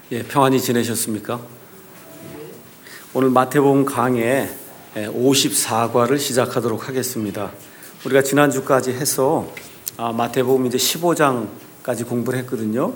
예, 평안히 지내셨습니까? 오늘 마태복음 강해 54과를 시작하도록 하겠습니다. 우리가 지난주까지 해서 마태복음 이제 15장까지 공부를 했거든요.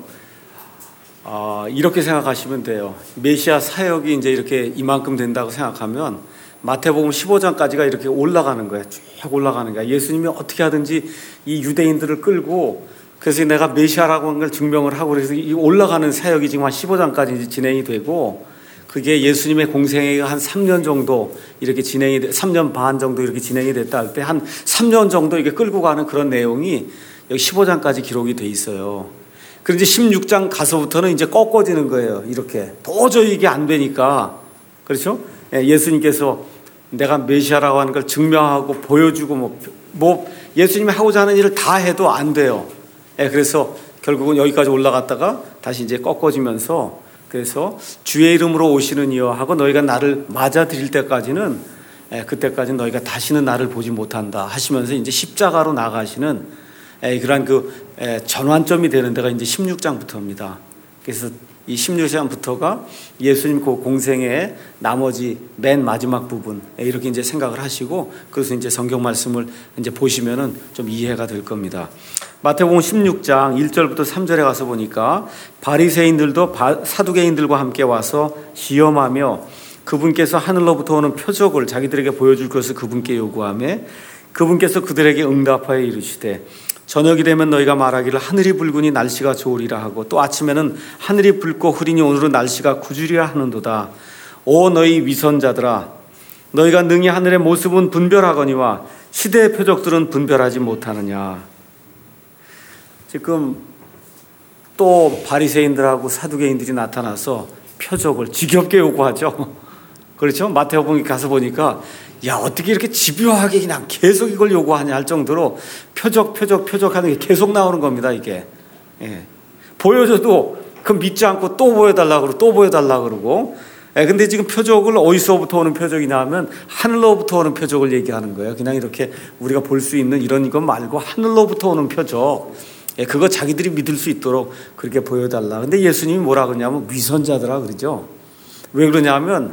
이렇게 생각하시면 돼요. 메시아 사역이 이제 이렇게 이만큼 된다고 생각하면 마태복음 15장까지가 이렇게 올라가는 거야. 쭉 올라가는 거야. 예수님이 어떻게 하든지 이 유대인들을 끌고, 그래서 내가 메시아라고 하는 걸 증명을 하고, 그래서 이 올라가는 사역이 지금 한 15장까지 이제 진행이 되고, 그게 예수님의 공생애가 한 3년 정도 이렇게 3년 반 정도 이렇게 진행이 됐다 할 때 한 3년 정도 이렇게 끌고 가는 그런 내용이 여기 15장까지 기록이 돼 있어요. 그런데 16장 가서부터는 이제 꺾어지는 거예요. 이렇게 도저히 이게 안 되니까, 그렇죠? 예수님께서 내가 메시아라고 하는 걸 증명하고 보여주고 뭐 예수님이 하고자 하는 일을 다 해도 안 돼요. 그래서 결국은 여기까지 올라갔다가 다시 이제 꺾어지면서, 그래서 주의 이름으로 오시는 이여 하고 너희가 나를 맞아 드릴 때까지는, 그때까지는 너희가 다시는 나를 보지 못한다 하시면서 이제 십자가로 나가시는 그러한 전환점이 되는 데가 이제 16장부터입니다. 그래서 이 16장부터가 예수님 그 공생의 나머지 맨 마지막 부분, 이렇게 이제 생각을 하시고, 그래서 이제 성경 말씀을 이제 보시면은 좀 이해가 될 겁니다. 마태복음 16장 1절부터 3절에 가서 보니까 바리새인들도 사두개인들과 함께 와서 시험하며 그분께서 하늘로부터 오는 표적을 자기들에게 보여줄 것을 그분께 요구하며, 그분께서 그들에게 응답하여 이르시되 저녁이 되면 너희가 말하기를 하늘이 붉으니 날씨가 좋으리라 하고, 또 아침에는 하늘이 붉고 흐리니 오늘은 날씨가 구주리라 하는도다. 오 너희 위선자들아, 너희가 능히 하늘의 모습은 분별하거니와 시대의 표적들은 분별하지 못하느냐. 지금 또 바리새인들하고 사두개인들이 나타나서 표적을 지겹게 요구하죠. 그렇죠? 마태복음에 가서 보니까 야, 어떻게 이렇게 집요하게 그냥 계속 이걸 요구하냐 할 정도로 표적 하는 게 계속 나오는 겁니다, 이게. 보여줘도 그 믿지 않고 또 보여달라고 그러고 또 보여달라고 그러고. 근데 지금 표적을 어디서부터 오는 표적이냐 하면 하늘로부터 오는 표적을 얘기하는 거예요. 그냥 이렇게 우리가 볼 수 있는 이런 것 말고 하늘로부터 오는 표적. 그거 자기들이 믿을 수 있도록 그렇게 보여달라. 근데 예수님이 뭐라 그러냐면 위선자들아 그러죠. 왜 그러냐면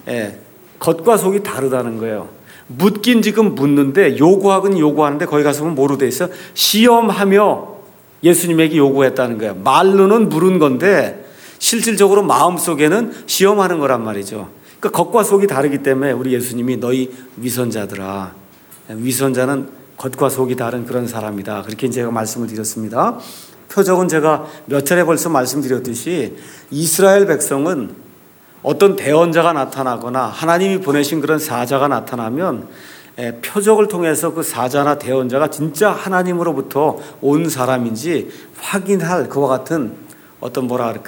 겉과 속이 다르다는 거예요. 묻긴 지금 묻는데 요구하긴 요구하는데 거기 가서 보면 뭐로 돼 있어? 시험하며 예수님에게 요구했다는 거예요. 말로는 물은 건데 실질적으로 마음속에는 시험하는 거란 말이죠. 그러니까 겉과 속이 다르기 때문에 우리 예수님이 너희 위선자들아, 위선자는 겉과 속이 다른 그런 사람이다. 그렇게 제가 말씀을 드렸습니다. 표적은 제가 몇 차례 벌써 말씀드렸듯이 이스라엘 백성은 어떤 대언자가 나타나거나 하나님이 보내신 그런 사자가 나타나면 표적을 통해서 그 사자나 대언자가 진짜 하나님으로부터 온 사람인지 확인할 그와 같은 어떤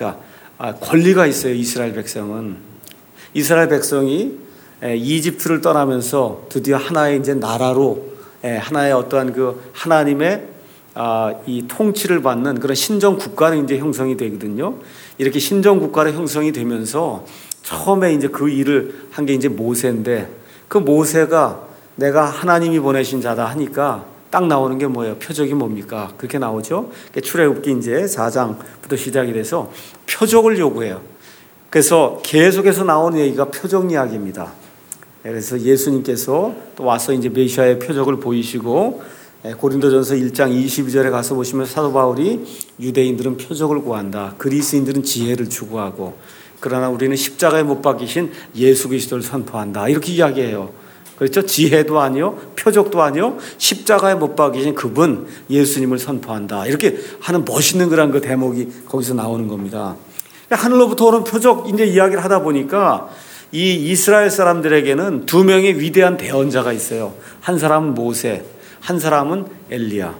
권리가 있어요. 이스라엘 백성은. 이스라엘 백성이 이집트를 떠나면서 드디어 하나의 이제 나라로, 하나의 어떠한 그 하나님의 이 통치를 받는 그런 신정 국가로 이제 형성이 되거든요. 이렇게 신정 국가로 형성이 되면서 처음에 이제 그 일을 한 게 이제 모세인데, 그 모세가 내가 하나님이 보내신 자다 하니까 딱 나오는 게 뭐예요? 표적이 뭡니까? 그렇게 나오죠. 출애굽기 이제 4장부터 시작이 돼서 표적을 요구해요. 그래서 계속해서 나오는 얘기가 표적 이야기입니다. 그래서 예수님께서 또 와서 이제 메시아의 표적을 보이시고, 고린도전서 1장 22절에 가서 보시면 사도 바울이 유대인들은 표적을 구한다. 그리스인들은 지혜를 추구하고, 그러나 우리는 십자가에 못 박히신 예수 그리스도를 선포한다. 이렇게 이야기해요. 그렇죠? 지혜도 아니요, 표적도 아니요, 십자가에 못 박히신 그분 예수님을 선포한다. 이렇게 하는 멋있는 그런 그 대목이 거기서 나오는 겁니다. 하늘로부터 오는 표적 이제 이야기를 하다 보니까 이 이스라엘 사람들에게는 두 명의 위대한 대언자가 있어요. 한 사람은 모세, 한 사람은 엘리야.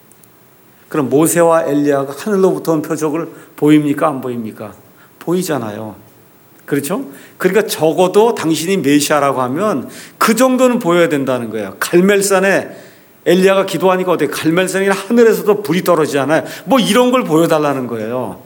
그럼 모세와 엘리야가 하늘로부터 온 표적을 보입니까? 안 보입니까? 보이잖아요. 그렇죠? 그러니까 적어도 당신이 메시아라고 하면 그 정도는 보여야 된다는 거예요. 갈멜산에 엘리야가 기도하니까 어떻게 갈멜산이 하늘에서도 불이 떨어지잖아요. 뭐 이런 걸 보여달라는 거예요.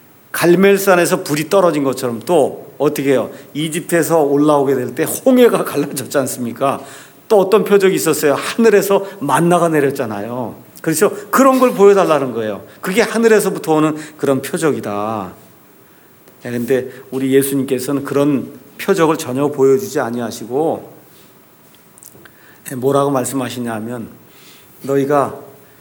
갈멜산에서 불이 떨어진 것처럼 또 어떻게 해요? 이집트에서 올라오게 될 때 홍해가 갈라졌지 않습니까? 또 어떤 표적이 있었어요. 하늘에서 만나가 내렸잖아요. 그렇죠? 그런 걸 보여달라는 거예요. 그게 하늘에서부터 오는 그런 표적이다. 그런데 우리 예수님께서는 그런 표적을 전혀 보여주지 아니하시고 뭐라고 말씀하시냐면 너희가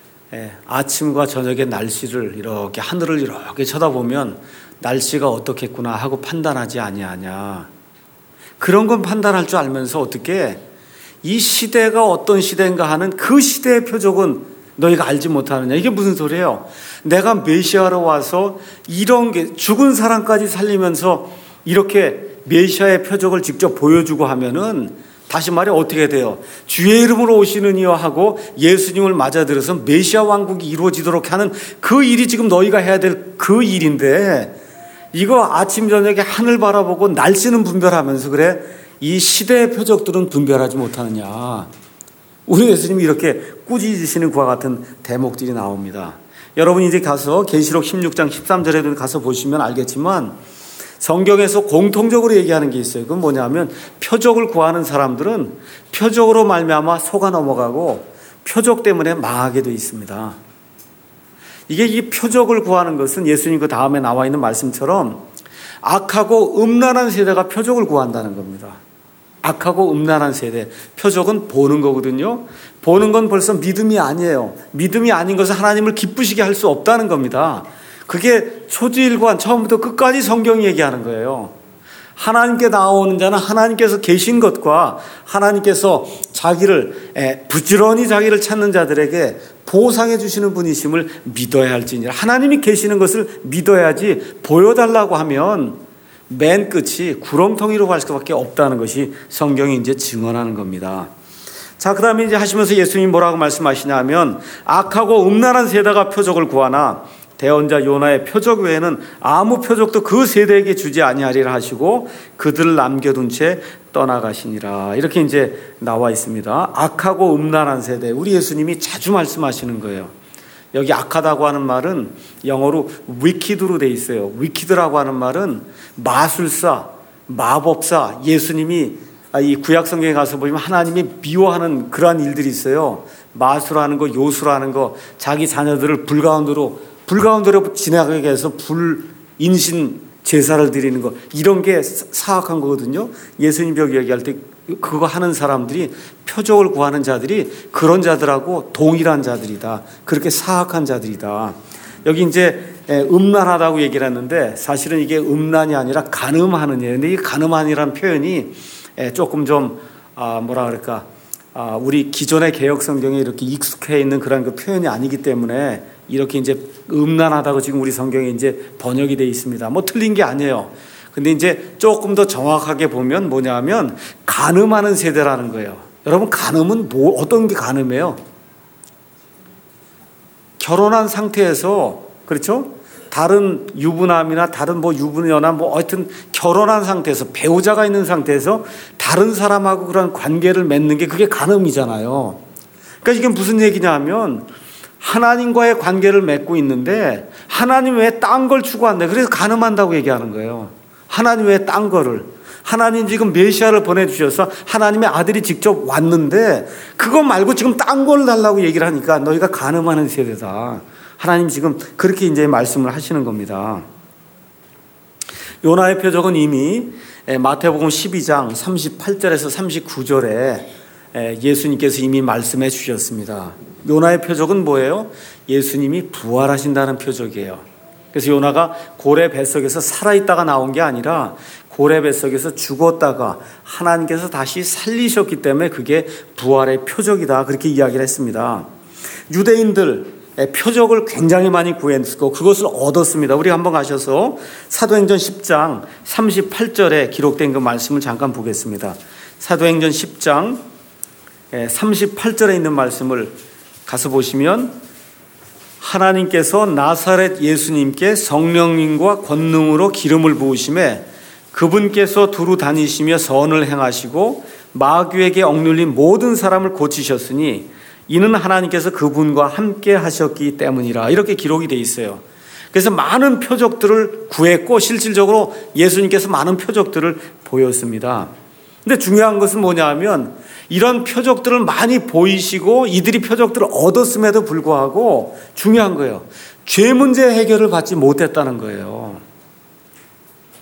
아침과 저녁의 날씨를 이렇게 하늘을 이렇게 쳐다보면 날씨가 어떻겠구나 하고 판단하지 아니하냐. 그런 건 판단할 줄 알면서 어떻게 이 시대가 어떤 시대인가 하는 그 시대의 표적은 너희가 알지 못하느냐. 이게 무슨 소리예요? 내가 메시아로 와서 이런 게 죽은 사람까지 살리면서 이렇게 메시아의 표적을 직접 보여주고 하면은 다시 말해 어떻게 돼요? 주의 이름으로 오시는 이여 하고 예수님을 맞아들여서 메시아 왕국이 이루어지도록 하는 그 일이 지금 너희가 해야 될 그 일인데 이거 아침 저녁에 하늘 바라보고 날씨는 분별하면서 그래 이 시대의 표적들은 분별하지 못하느냐. 우리 예수님이 이렇게 꾸짖으시는 그와 같은 대목들이 나옵니다. 여러분 이제 가서 계시록 16장 13절에도 가서 보시면 알겠지만 성경에서 공통적으로 얘기하는 게 있어요. 그건 뭐냐면 표적을 구하는 사람들은 표적으로 말미암아 속아 넘어가고 표적 때문에 망하게 돼 있습니다. 이게 이 표적을 구하는 것은 예수님 그 다음에 나와 있는 말씀처럼 악하고 음란한 세대가 표적을 구한다는 겁니다. 악하고 음란한 세대. 표적은 보는 거거든요. 보는 건 벌써 믿음이 아니에요. 믿음이 아닌 것은 하나님을 기쁘시게 할 수 없다는 겁니다. 그게 초지일관 처음부터 끝까지 성경이 얘기하는 거예요. 하나님께 나오는 자는 하나님께서 계신 것과 하나님께서 자기를 부지런히 자기를 찾는 자들에게 보상해 주시는 분이심을 믿어야 할지니라. 하나님이 계시는 것을 믿어야지 보여달라고 하면 맨 끝이 구렁텅이로 갈 수밖에 없다는 것이 성경이 이제 증언하는 겁니다. 자, 그 다음에 이제 하시면서 예수님이 뭐라고 말씀하시냐면 악하고 음란한 세대가 표적을 구하나 대언자 요나의 표적 외에는 아무 표적도 그 세대에게 주지 아니하리라 하시고 그들을 남겨둔 채 떠나가시니라. 이렇게 이제 나와 있습니다. 악하고 음란한 세대. 우리 예수님이 자주 말씀하시는 거예요. 여기 악하다고 하는 말은 영어로 wicked로 돼 있어요. wicked라고 하는 말은 마술사, 마법사. 예수님이 이 구약 성경에 가서 보면 하나님이 미워하는 그러한 일들이 있어요. 마술하는 거, 요술하는 거, 자기 자녀들을 불 가운데로 지나가게 해서 불인신 제사를 드리는 거, 이런 게 사악한 거거든요. 예수님 여기 얘기할 때 그거 하는 사람들이 표적을 구하는 자들이 그런 자들하고 동일한 자들이다. 그렇게 사악한 자들이다. 여기 이제 음란하다고 얘기를 했는데 사실은 이게 음란이 아니라 간음하는 예요. 근데 이 간음하니라는 표현이 조금 좀 뭐라 그럴까, 우리 기존의 개역 성경에 이렇게 익숙해 있는 그런 그 표현이 아니기 때문에 이렇게 이제 음란하다고 지금 우리 성경에 이제 번역이 되어 있습니다. 뭐 틀린 게 아니에요. 근데 이제 조금 더 정확하게 보면 뭐냐면 간음하는 세대라는 거예요. 여러분, 간음은 어떤 게 간음이에요? 결혼한 상태에서, 그렇죠? 다른 유부남이나 다른 뭐 유부녀나 뭐 하여튼 결혼한 상태에서, 배우자가 있는 상태에서 다른 사람하고 그런 관계를 맺는 게 그게 간음이잖아요. 그러니까 이게 무슨 얘기냐 하면 하나님과의 관계를 맺고 있는데 하나님 외에 딴 걸 추구한다. 그래서 간음한다고 얘기하는 거예요. 하나님 외에 딴 거를. 하나님 지금 메시아를 보내주셔서 하나님의 아들이 직접 왔는데 그거 말고 지금 딴 걸 달라고 얘기를 하니까 너희가 간음하는 세대다. 하나님 지금 그렇게 이제 말씀을 하시는 겁니다. 요나의 표적은 이미 마태복음 12장 38절에서 39절에 예수님께서 이미 말씀해 주셨습니다. 요나의 표적은 뭐예요? 예수님이 부활하신다는 표적이에요. 그래서 요나가 고래 뱃속에서 살아있다가 나온 게 아니라 고래 뱃속에서 죽었다가 하나님께서 다시 살리셨기 때문에 그게 부활의 표적이다. 그렇게 이야기를 했습니다. 유대인들 표적을 굉장히 많이 구했고 그것을 얻었습니다. 우리 한번 가셔서 사도행전 10장 38절에 기록된 그 말씀을 잠깐 보겠습니다. 사도행전 10장 38절에 있는 말씀을 가서 보시면 하나님께서 나사렛 예수님께 성령님과 권능으로 기름을 부으심에 그분께서 두루 다니시며 선을 행하시고 마귀에게 억눌린 모든 사람을 고치셨으니 이는 하나님께서 그분과 함께 하셨기 때문이라. 이렇게 기록이 되어 있어요. 그래서 많은 표적들을 구했고 실질적으로 예수님께서 많은 표적들을 보였습니다. 근데 중요한 것은 뭐냐 하면 이런 표적들을 많이 보이시고 이들이 표적들을 얻었음에도 불구하고 중요한 거예요. 죄 문제 해결을 받지 못했다는 거예요.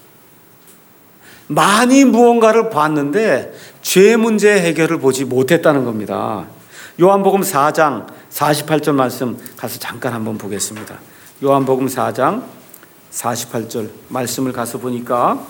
많이 무언가를 봤는데 죄 문제 해결을 보지 못했다는 겁니다. 요한복음 4장 48절 말씀 가서 잠깐 한번 보겠습니다. 요한복음 4장 48절 말씀을 가서 보니까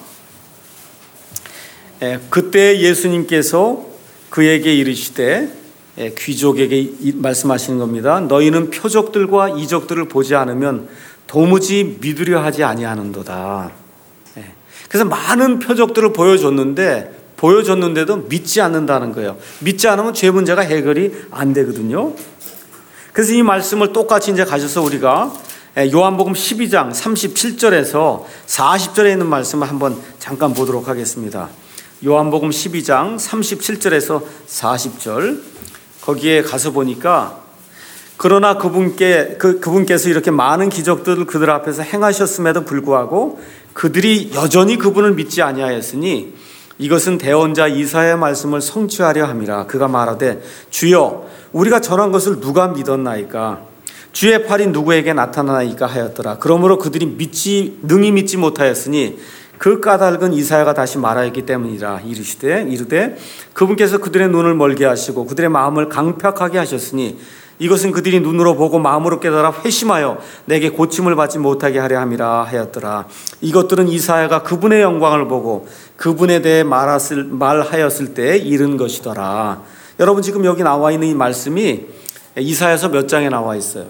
그때 예수님께서 그에게 이르시되 귀족에게 말씀하시는 겁니다. 너희는 표적들과 이적들을 보지 않으면 도무지 믿으려 하지 아니하는도다. 그래서 많은 표적들을 보여줬는데도 믿지 않는다는 거예요. 믿지 않으면 죄 문제가 해결이 안 되거든요. 그래서 이 말씀을 똑같이 이제 가셔서 우리가 요한복음 12장 37절에서 40절에 있는 말씀을 한번 잠깐 보도록 하겠습니다. 요한복음 12장 37절에서 40절 거기에 가서 보니까 그러나 그분께서 이렇게 많은 기적들을 그들 앞에서 행하셨음에도 불구하고 그들이 여전히 그분을 믿지 아니하였으니 이것은 대언자 이사야의 말씀을 성취하려 함이라. 그가 말하되 주여 우리가 전한 것을 누가 믿었나이까? 주의 팔이 누구에게 나타나나이까 하였더라. 그러므로 그들이 능히 믿지 못하였으니 그 까닭은 이사야가 다시 말하였기 때문이라. 이르되 그분께서 그들의 눈을 멀게 하시고 그들의 마음을 강팍하게 하셨으니 이것은 그들이 눈으로 보고 마음으로 깨달아 회심하여 내게 고침을 받지 못하게 하려 함이라 하였더라. 이것들은 이사야가 그분의 영광을 보고 그분에 대해 말하였을 때 이른 것이더라. 여러분 지금 여기 나와 있는 이 말씀이 이사야서 몇 장에 나와 있어요?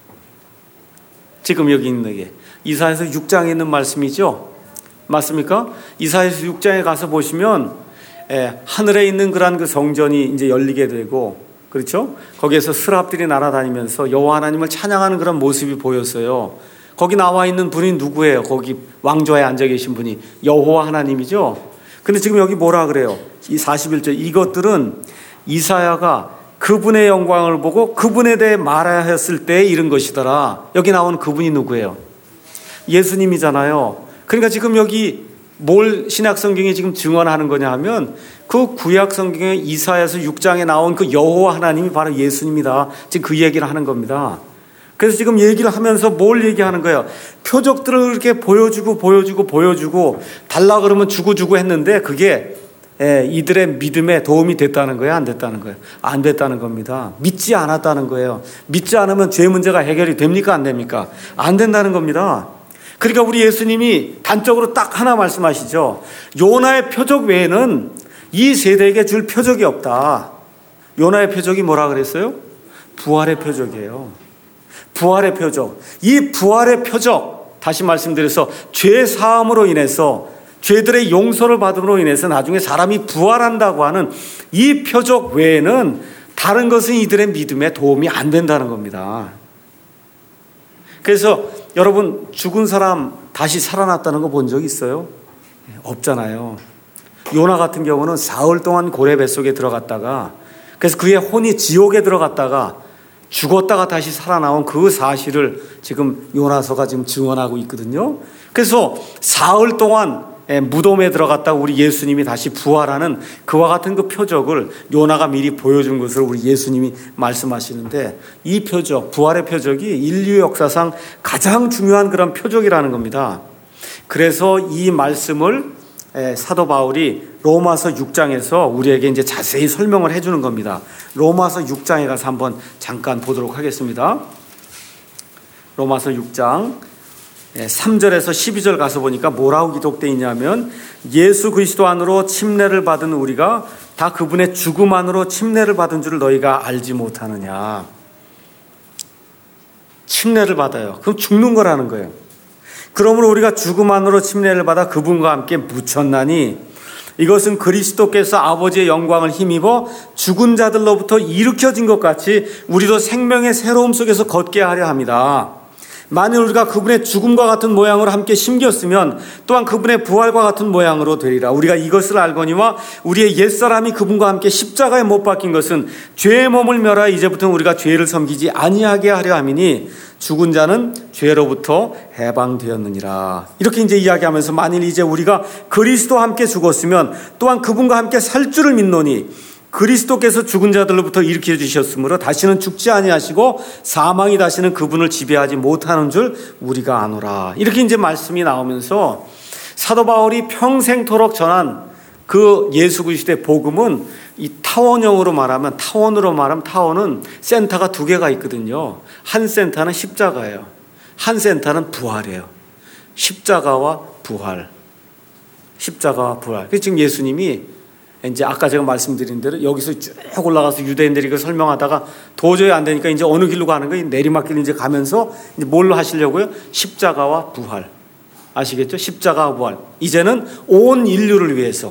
지금 여기 있는 게 이사야서 6장에 있는 말씀이죠. 맞습니까? 이사야서 6장에 가서 보시면 하늘에 있는 그 성전이 이제 열리게 되고, 그렇죠? 거기에서 스랍들이 날아다니면서 여호와 하나님을 찬양하는 그런 모습이 보였어요. 거기 나와 있는 분이 누구예요? 거기 왕좌에 앉아 계신 분이 여호와 하나님이죠. 근데 지금 여기 뭐라 그래요? 이 41절 이것들은 이사야가 그분의 영광을 보고 그분에 대해 말하였을 때 이른 것이더라. 여기 나오는 그분이 누구예요? 예수님이잖아요. 그러니까 지금 여기 뭘 신약 성경이 지금 증언하는 거냐 하면 그 구약 성경에 이사야서 6장에 나온 그 여호와 하나님이 바로 예수님이다. 지금 그 얘기를 하는 겁니다. 그래서 지금 얘기를 하면서 뭘 얘기하는 거예요? 표적들을 이렇게 보여주고 달라 그러면 주고 했는데 그게 이들의 믿음에 도움이 됐다는 거예요? 안 됐다는 거예요? 안 됐다는 겁니다. 믿지 않았다는 거예요. 믿지 않으면 죄 문제가 해결이 됩니까? 안 됩니까? 안 된다는 겁니다. 그러니까 우리 예수님이 단적으로 딱 하나 말씀하시죠. 요나의 표적 외에는 이 세대에게 줄 표적이 없다. 요나의 표적이 뭐라 그랬어요? 부활의 표적이에요. 부활의 표적. 이 부활의 표적, 다시 말씀드려서 죄 사함으로 인해서 죄들의 용서를 받음으로 인해서 나중에 사람이 부활한다고 하는 이 표적 외에는 다른 것은 이들의 믿음에 도움이 안 된다는 겁니다. 그래서 여러분 죽은 사람 다시 살아났다는 거 본 적 있어요? 없잖아요. 요나 같은 경우는 사흘 동안 고래 뱃속에 들어갔다가 그래서 그의 혼이 지옥에 들어갔다가 죽었다가 다시 살아나온 그 사실을 지금 요나서가 지금 증언하고 있거든요. 그래서 사흘 동안 무덤에 들어갔다가 우리 예수님이 다시 부활하는 그와 같은 그 표적을 요나가 미리 보여준 것을 우리 예수님이 말씀하시는데 이 표적, 부활의 표적이 인류 역사상 가장 중요한 그런 표적이라는 겁니다. 그래서 이 말씀을 사도 바울이 로마서 6장에서 우리에게 이제 자세히 설명을 해주는 겁니다. 로마서 6장에 가서 한번 잠깐 보도록 하겠습니다. 로마서 6장 3절에서 12절 가서 보니까 뭐라고 기록되어 있냐면 예수 그리스도 안으로 침례를 받은 우리가 다 그분의 죽음 안으로 침례를 받은 줄을 너희가 알지 못하느냐. 침례를 받아요. 그럼 죽는 거라는 거예요. 그러므로 우리가 죽음 안으로 침례를 받아 그분과 함께 묻혔나니 이것은 그리스도께서 아버지의 영광을 힘입어 죽은 자들로부터 일으켜진 것 같이 우리도 생명의 새로움 속에서 걷게 하려 합니다. 만일 우리가 그분의 죽음과 같은 모양으로 함께 심겼으면 또한 그분의 부활과 같은 모양으로 되리라. 우리가 이것을 알거니와 우리의 옛사람이 그분과 함께 십자가에 못 박힌 것은 죄의 몸을 멸하여 이제부터 우리가 죄를 섬기지 아니하게 하려 함이니 죽은 자는 죄로부터 해방되었느니라. 이렇게 이제 이야기하면서 만일 이제 우리가 그리스도와 함께 죽었으면 또한 그분과 함께 살 줄을 믿노니 그리스도께서 죽은 자들로부터 일으켜 주셨으므로 다시는 죽지 아니하시고 사망이 다시는 그분을 지배하지 못하는 줄 우리가 아노라. 이렇게 이제 말씀이 나오면서 사도 바울이 평생토록 전한 그 예수 그리스도의 복음은 이 타원으로 말하면 타원은 센터가 두 개가 있거든요. 한 센터는 십자가예요. 한 센터는 부활이에요. 십자가와 부활. 그래서 지금 예수님이 이제 아까 제가 말씀드린 대로 여기서 쭉 올라가서 유대인들이 그 설명하다가 도저히 안 되니까 이제 어느 길로 가는 거예요? 내리막길 이제 가면서 이제 뭘로 하시려고요? 십자가와 부활. 아시겠죠? 십자가와 부활. 이제는 온 인류를 위해서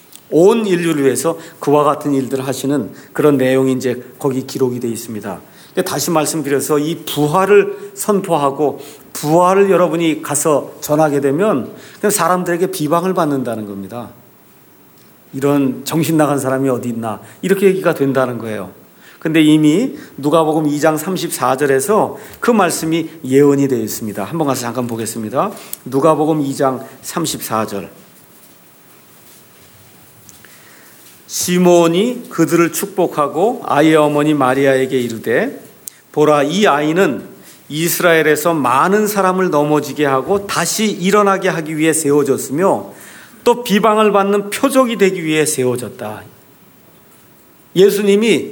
그와 같은 일들을 하시는 그런 내용이 이제 거기 기록이 되어 있습니다. 다시 말씀드려서 이 부활을 선포하고 부활을 여러분이 가서 전하게 되면 사람들에게 비방을 받는다는 겁니다. 이런 정신 나간 사람이 어디 있나 이렇게 얘기가 된다는 거예요. 근데 이미 누가복음 2장 34절에서 그 말씀이 예언이 되어 있습니다. 한번 가서 잠깐 보겠습니다. 누가복음 2장 34절. 시몬이 그들을 축복하고 아이의 어머니 마리아에게 이르되 보라, 이 아이는 이스라엘에서 많은 사람을 넘어지게 하고 다시 일어나게 하기 위해 세워졌으며 또 비방을 받는 표적이 되기 위해 세워졌다. 예수님이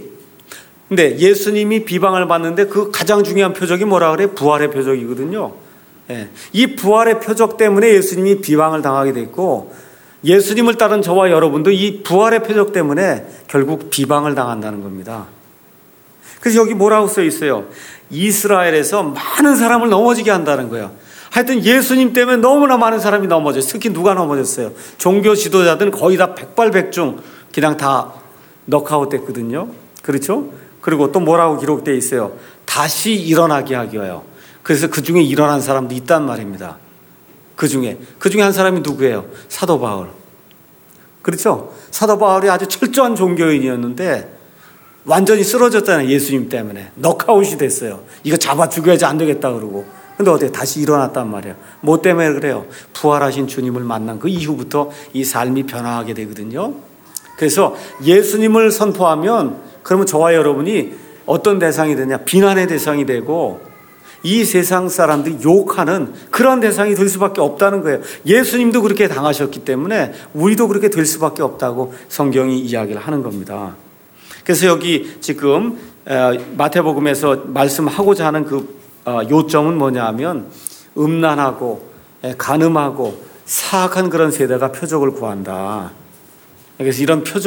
비방을 받는데 그 가장 중요한 표적이 뭐라 그래요? 부활의 표적이거든요. 이 부활의 표적 때문에 예수님이 비방을 당하게 됐고, 예수님을 따른 저와 여러분도 이 부활의 표적 때문에 결국 비방을 당한다는 겁니다. 그래서 여기 뭐라고 써 있어요? 이스라엘에서 많은 사람을 넘어지게 한다는 거예요. 하여튼 예수님 때문에 너무나 많은 사람이 넘어졌어요. 특히 누가 넘어졌어요? 종교 지도자들은 거의 다 백발백중 그냥 다 넉아웃 됐거든요. 그렇죠? 그리고 또 뭐라고 기록되어 있어요? 다시 일어나게 하기 위하여. 그래서 그 중에 일어난 사람도 있단 말입니다. 그 중에 한 사람이 누구예요? 사도 바울. 그렇죠? 사도 바울이 아주 철저한 종교인이었는데 완전히 쓰러졌잖아요. 예수님 때문에. 넉아웃이 됐어요. 이거 잡아 죽여야지 안 되겠다 그러고. 근데 어떻게 다시 일어났단 말이에요. 뭐 때문에 그래요? 부활하신 주님을 만난 그 이후부터 이 삶이 변화하게 되거든요. 그래서 예수님을 선포하면 그러면 저와 여러분이 어떤 대상이 되냐? 비난의 대상이 되고 이 세상 사람들이 욕하는 그런 대상이 될 수밖에 없다는 거예요. 예수님도 그렇게 당하셨기 때문에 우리도 그렇게 될 수밖에 없다고 성경이 이야기를 하는 겁니다. 그래서 여기 지금 마태복음에서 말씀하고자 하는 그 요점은 뭐냐 하면 음란하고 간음하고 사악한 그런 세대가 표적을 구한다. 그래서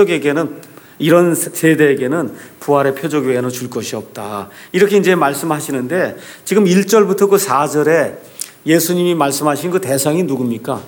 이런 세대에게는 부활의 표적 외에는 줄 것이 없다. 이렇게 이제 말씀하시는데 지금 1절부터 그 4절에 예수님이 말씀하신 그 대상이 누굽니까?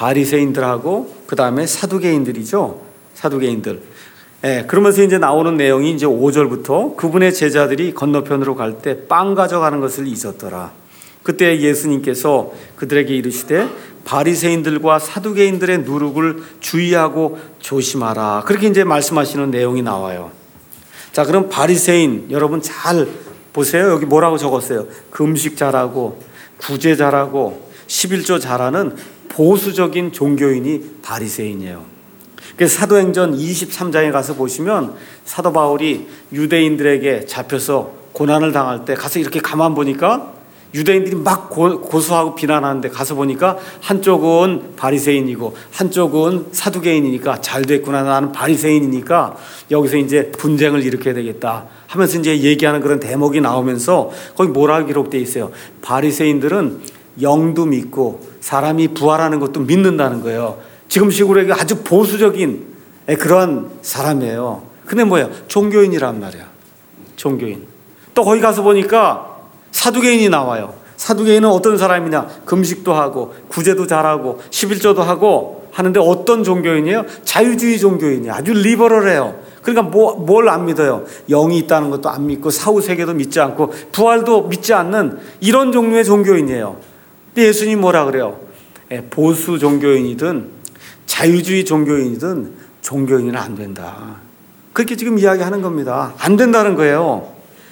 바리새인들하고 그 다음에 사두개인들이죠. 사두개인들. 그러면서 이제 나오는 내용이 이제 5절부터 그분의 제자들이 건너편으로 갈 때 빵 가져가는 것을 잊었더라. 그때 예수님께서 그들에게 이르시되 바리새인들과 사두개인들의 누룩을 주의하고 조심하라. 그렇게 이제 말씀하시는 내용이 나와요. 자, 그럼 바리새인 여러분 잘 보세요. 여기 뭐라고 적었어요? 금식 잘하고 구제 잘하고 11조 잘하는 보수적인 종교인이 바리새인이에요. 그래서 사도행전 23장에 가서 보시면 사도 바울이 유대인들에게 잡혀서 고난을 당할 때 가서 이렇게 가만 보니까 유대인들이 막 고소하고 비난하는데 가서 보니까 한쪽은 바리새인이고 한쪽은 사두개인이니까 잘 됐구나, 나는 바리새인이니까 여기서 이제 분쟁을 일으켜야 되겠다 하면서 이제 얘기하는 그런 대목이 나오면서 거기 뭐라고 기록되어 있어요? 바리새인들은 영도 믿고 사람이 부활하는 것도 믿는다는 거예요. 지금식으로 아주 보수적인 그런 사람이에요. 근데 뭐예요? 종교인이란 말이야. 종교인. 또 거기 가서 보니까 사두개인이 나와요. 사두개인은 어떤 사람이냐? 금식도 하고 구제도 잘하고 11조도 하고 하는데 어떤 종교인이에요? 자유주의 종교인이에요. 아주 리버럴해요. 그러니까 뭘 안 믿어요? 영이 있다는 것도 안 믿고 사후세계도 믿지 않고 부활도 믿지 않는 이런 종류의 종교인이에요. 근데 예수님 뭐라 그래요? 보수 종교인이든 자유주의 종교인이든 종교인은 안 된다. 그렇게 지금 이야기하는 겁니다. 안 된다는 거예요.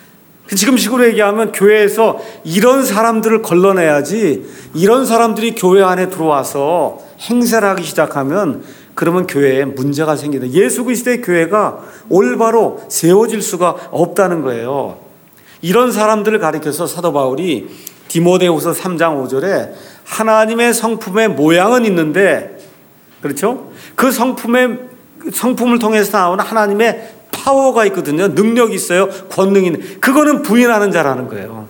지금 식으로 얘기하면 교회에서 이런 사람들을 걸러내야지, 이런 사람들이 교회 안에 들어와서 행세를 하기 시작하면 그러면 교회에 문제가 생긴다. 예수 그리스도의 교회가 올바로 세워질 수가 없다는 거예요. 이런 사람들을 가리켜서 사도 바울이 디모데후서 3장 5절에 하나님의 성품의 모양은 있는데, 그렇죠? 그 성품을 통해서 나오는 하나님의 파워가 있거든요. 능력이 있어요. 권능이 있는. 그거는 부인하는 자라는 거예요.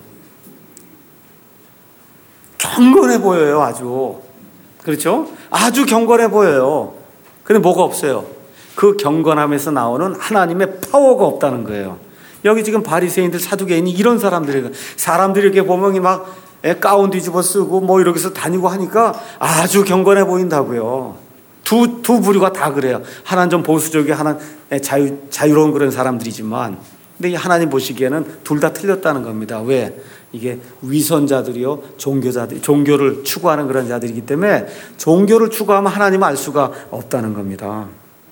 경건해 보여요. 아주. 그렇죠? 아주 경건해 보여요. 근데 뭐가 없어요? 그 경건함에서 나오는 하나님의 파워가 없다는 거예요. 여기 지금 바리새인들, 사두개인이 이런 사람들이에요. 사람들이 이렇게 보면 막 가운 뒤집어 쓰고 뭐 이렇게 해서 다니고 하니까 아주 경건해 보인다고요. 두 부류가 다 그래요. 하나는 좀 보수적이고 하나는 자유로운 그런 사람들이지만, 근데 하나님 보시기에는 둘 다 틀렸다는 겁니다. 왜? 이게 위선자들이요, 종교를 추구하는 그런 자들이기 때문에 종교를 추구하면 하나님을 알 수가 없다는 겁니다.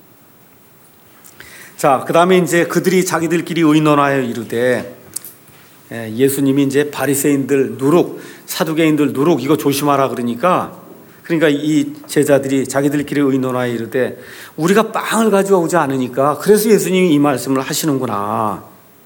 자, 그 다음에 이제 그들이 자기들끼리 의논하여 이르되, 예수님이 이제 바리새인들 누룩, 사두개인들 누룩 이거 조심하라 그러니까 이 제자들이 자기들끼리 의논하여 이르되, 우리가 빵을 가져오지 않으니까 그래서 예수님이 이 말씀을 하시는구나.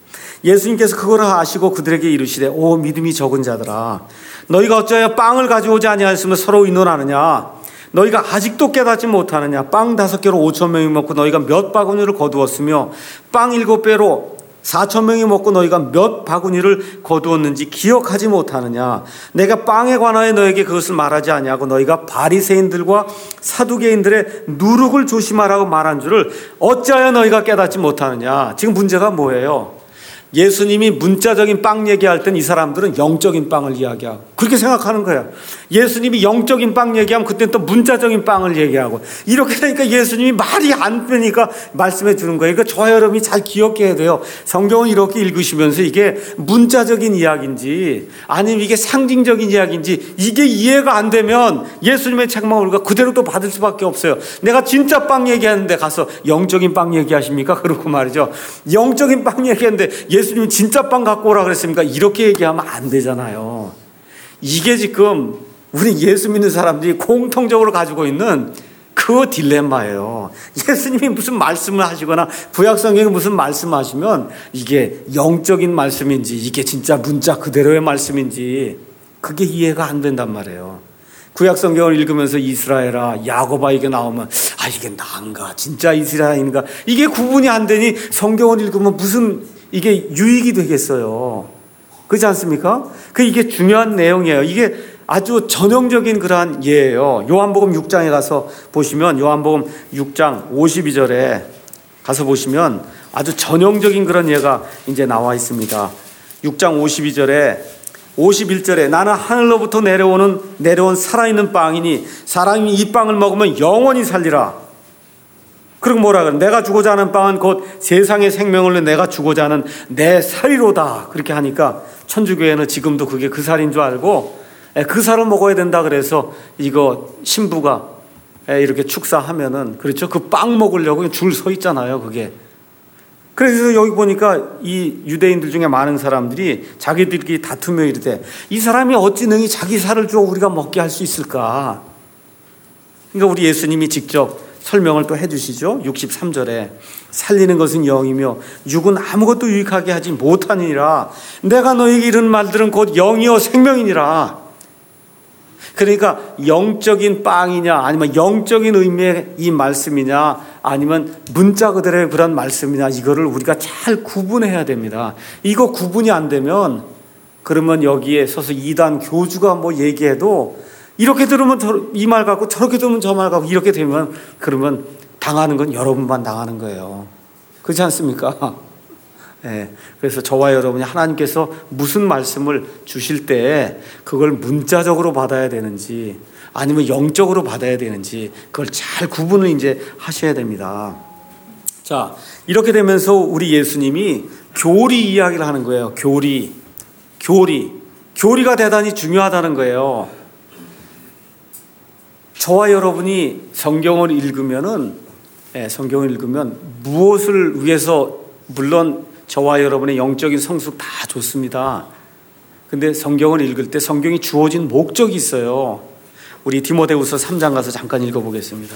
예수님께서 그걸 아시고 그들에게 이르시되, 오 믿음이 적은 자들아, 너희가 어찌하여 빵을 가져오지 아니하였으면 서로 의논하느냐? 너희가 아직도 깨닫지 못하느냐? 빵 5개로 5,000명이 먹고 너희가 몇 바구니를 거두었으며 빵 7배로 4,000명이 먹고 너희가 몇 바구니를 거두었는지 기억하지 못하느냐? 내가 빵에 관하여 너에게 그것을 말하지 아니하고 너희가 바리새인들과 사두개인들의 누룩을 조심하라고 말한 줄을 어찌하여 너희가 깨닫지 못하느냐? 지금 문제가 뭐예요? 예수님이 문자적인 빵 얘기할 땐 이 사람들은 영적인 빵을 이야기하고 그렇게 생각하는 거예요. 예수님이 영적인 빵 얘기하면 그때는 또 문자적인 빵을 얘기하고, 이렇게 되니까 예수님이 말이 안 되니까 말씀해 주는 거예요. 그러니까 저와 여러분이 잘 기억해야 돼요. 성경을 이렇게 읽으시면서 이게 문자적인 이야기인지 아니면 이게 상징적인 이야기인지 이게 이해가 안 되면 예수님의 책망을 우리가 그대로 또 받을 수밖에 없어요. 내가 진짜 빵 얘기하는데 가서 영적인 빵 얘기하십니까? 그렇고 말이죠. 영적인 빵 얘기하는데 예수님이 진짜 빵 갖고 오라 그랬습니까? 이렇게 얘기하면 안 되잖아요. 이게 지금 우리 예수 믿는 사람들이 공통적으로 가지고 있는 그 딜레마예요. 예수님이 무슨 말씀을 하시거나 구약성경에 무슨 말씀하시면 이게 영적인 말씀인지 이게 진짜 문자 그대로의 말씀인지 그게 이해가 안 된단 말이에요. 구약성경을 읽으면서 이스라엘아, 야곱아 이게 나오면 이게 나인가 진짜 이스라엘인가 이게 구분이 안 되니 성경을 읽으면 무슨 이게 유익이 되겠어요. 그렇지 않습니까? 이게 중요한 내용이에요. 이게 아주 전형적인 그러한 예예요. 요한복음 6장에 가서 보시면, 요한복음 6장 52절에 가서 보시면 아주 전형적인 그런 예가 이제 나와 있습니다. 6장 52절에 51절에 나는 하늘로부터 내려온 살아있는 빵이니 사람이 이 빵을 먹으면 영원히 살리라. 그리고 뭐라 그래? 내가 주고자 하는 빵은 곧 세상의 생명을 내가 주고자 하는 내 살이로다. 그렇게 하니까 천주교회는 지금도 그게 그 살인 줄 알고 그 살을 먹어야 된다 그래서 이거 신부가 이렇게 축사하면은 그렇죠? 그 빵 먹으려고 줄 서 있잖아요. 그게. 그래서 여기 보니까 이 유대인들 중에 많은 사람들이 자기들끼리 다투며 이르되 이 사람이 어찌 능히 자기 살을 줘 우리가 먹게 할 수 있을까? 그러니까 우리 예수님이 직접 설명을 또 해주시죠. 63절에 살리는 것은 영이며 육은 아무것도 유익하게 하지 못하니라. 내가 너에게 이른 말들은 곧 영이요 생명이니라. 그러니까 영적인 빵이냐 아니면 영적인 의미의 이 말씀이냐 아니면 문자 그대로의 그런 말씀이냐 이거를 우리가 잘 구분해야 됩니다. 이거 구분이 안 되면 그러면 여기에 서서 이단 교주가 뭐 얘기해도 이렇게 들으면 이 말 같고 저렇게 들으면 저 말 같고 이렇게 되면 그러면 당하는 건 여러분만 당하는 거예요. 그렇지 않습니까? 네. 그래서 저와 여러분이 하나님께서 무슨 말씀을 주실 때 그걸 문자적으로 받아야 되는지 아니면 영적으로 받아야 되는지 그걸 잘 구분을 이제 하셔야 됩니다. 자, 이렇게 되면서 우리 예수님이 교리 이야기를 하는 거예요. 교리가 대단히 중요하다는 거예요. 저와 여러분이 성경을 읽으면 무엇을 위해서 물론 저와 여러분의 영적인 성숙 다 좋습니다. 근데 성경을 읽을 때 성경이 주어진 목적이 있어요. 우리 디모데후서 3장 가서 잠깐 읽어보겠습니다.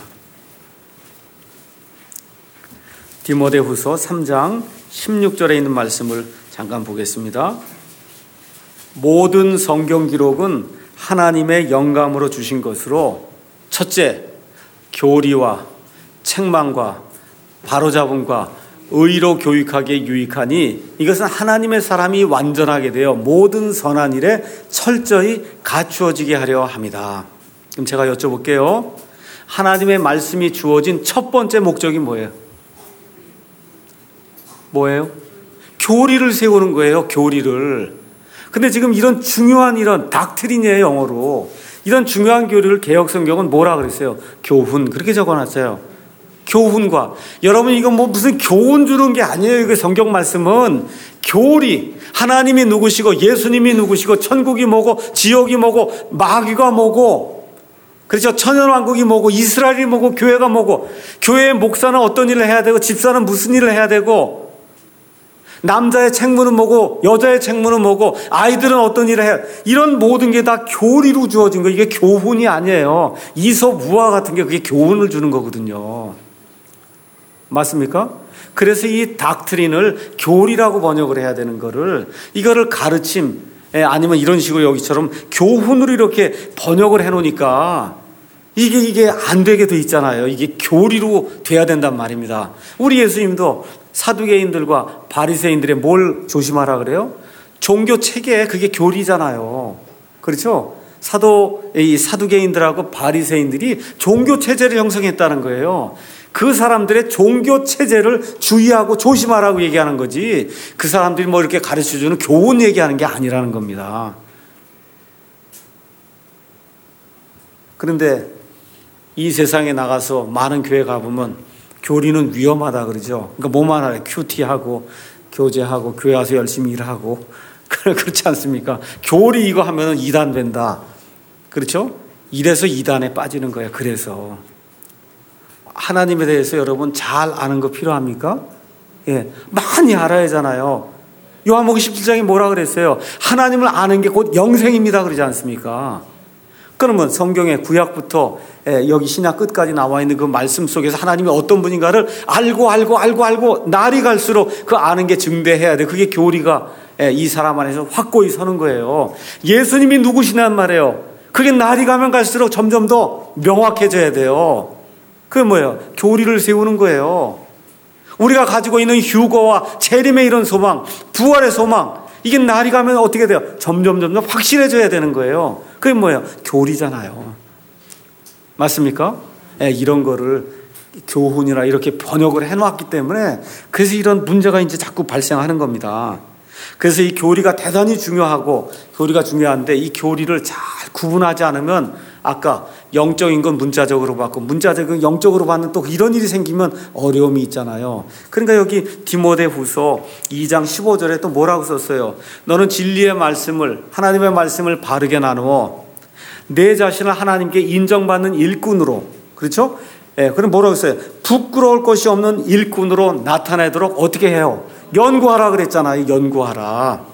디모데후서 3장 16절에 있는 말씀을 잠깐 보겠습니다. 모든 성경 기록은 하나님의 영감으로 주신 것으로 첫째, 교리와 책망과 바로잡음과 의로 교육하기에 유익하니 이것은 하나님의 사람이 완전하게 되어 모든 선한 일에 철저히 갖추어지게 하려 합니다. 그럼 제가 여쭤볼게요. 하나님의 말씀이 주어진 첫 번째 목적이 뭐예요? 뭐예요? 교리를 세우는 거예요. 교리를. 근데 지금 이런 중요한 이런 닥트린이에요. 영어로. 이런 중요한 교리를 개역성경은 뭐라 그랬어요? 교훈. 그렇게 적어놨어요. 교훈과. 여러분 이거 뭐 무슨 교훈 주는 게 아니에요. 이거 성경 말씀은 교리. 하나님이 누구시고 예수님이 누구시고 천국이 뭐고 지옥이 뭐고 마귀가 뭐고, 그렇죠? 천연왕국이 뭐고 이스라엘이 뭐고 교회가 뭐고, 교회의 목사는 어떤 일을 해야 되고 집사는 무슨 일을 해야 되고, 남자의 책무는 뭐고 여자의 책무는 뭐고 아이들은 어떤 일을 해야, 이런 모든 게 다 교리로 주어진 거. 이게 교훈이 아니에요. 이솝 우화 같은 게 그게 교훈을 주는 거거든요. 맞습니까? 그래서 이 닥트린을 교리라고 번역을 해야 되는 거를, 이거를 가르침 아니면 이런 식으로 여기처럼 교훈으로 이렇게 번역을 해놓으니까 이게 안 되게 돼 있잖아요. 이게 교리로 돼야 된단 말입니다. 우리 예수님도 사두개인들과 바리새인들의 뭘 조심하라 그래요? 종교 체계, 그게 교리잖아요. 그렇죠? 이 사두개인들하고 바리새인들이 종교 체제를 형성했다는 거예요. 그 사람들의 종교 체제를 주의하고 조심하라고 얘기하는 거지, 그 사람들이 뭐 이렇게 가르쳐주는 교훈 얘기하는 게 아니라는 겁니다. 그런데 이 세상에 나가서 많은 교회 가보면 교리는 위험하다 그러죠. 그러니까 뭐만 하래? 큐티하고 교제하고 교회 와서 열심히 일하고 그렇지 않습니까? 교리 이거 하면은 이단 된다. 그렇죠? 이래서 이단에 빠지는 거예요. 그래서 하나님에 대해서 여러분 잘 아는 거 필요합니까? 예, 많이 알아야 하잖아요. 요한복음 17장에 뭐라 그랬어요? 하나님을 아는 게 곧 영생입니다 그러지 않습니까? 그러면 성경의 구약부터 여기 신약 끝까지 나와 있는 그 말씀 속에서 하나님이 어떤 분인가를 알고 날이 갈수록 그 아는 게 증대해야 돼. 그게 교리가 이 사람 안에서 확고히 서는 거예요. 예수님이 누구시냔 말이에요. 그게 날이 가면 갈수록 점점 더 명확해져야 돼요. 그게 뭐예요? 교리를 세우는 거예요. 우리가 가지고 있는 휴거와 재림의 이런 소망, 부활의 소망, 이게 날이 가면 어떻게 돼요? 점점 확실해져야 되는 거예요. 그게 뭐예요? 교리잖아요. 맞습니까? 이런 거를 교훈이라 이렇게 번역을 해놨기 때문에 그래서 이런 문제가 이제 자꾸 발생하는 겁니다. 그래서 이 교리가 대단히 중요하고, 교리가 중요한데 이 교리를 잘 구분하지 않으면 아까 영적인 건 문자적으로 받고 문자적인 건 영적으로 받는 또 이런 일이 생기면 어려움이 있잖아요. 그러니까 여기 디모데후서 2장 15절에 또 뭐라고 썼어요? 너는 진리의 말씀을, 하나님의 말씀을 바르게 나누어 내 자신을 하나님께 인정받는 일꾼으로, 그렇죠? 그럼 뭐라고 했어요? 부끄러울 것이 없는 일꾼으로 나타내도록 어떻게 해요? 연구하라 그랬잖아요. 연구하라.